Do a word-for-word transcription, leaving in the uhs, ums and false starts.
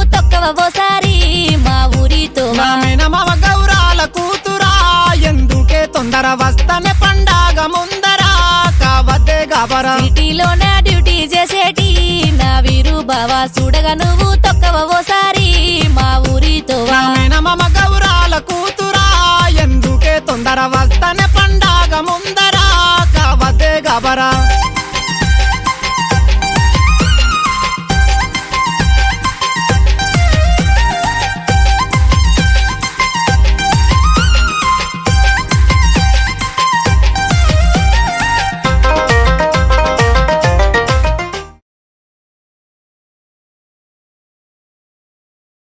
తొక్కవ ఓసారి మా ఊరితో మేనమావ గౌరాల కూతురా ఎందుకే తొందర వస్తనే పండగ ముందరా కావద్దే గాబరా సిటీలోనే డ్యూటీ చేసేటి నా వీరు బావా చూడగా నువ్వు తొక్కవ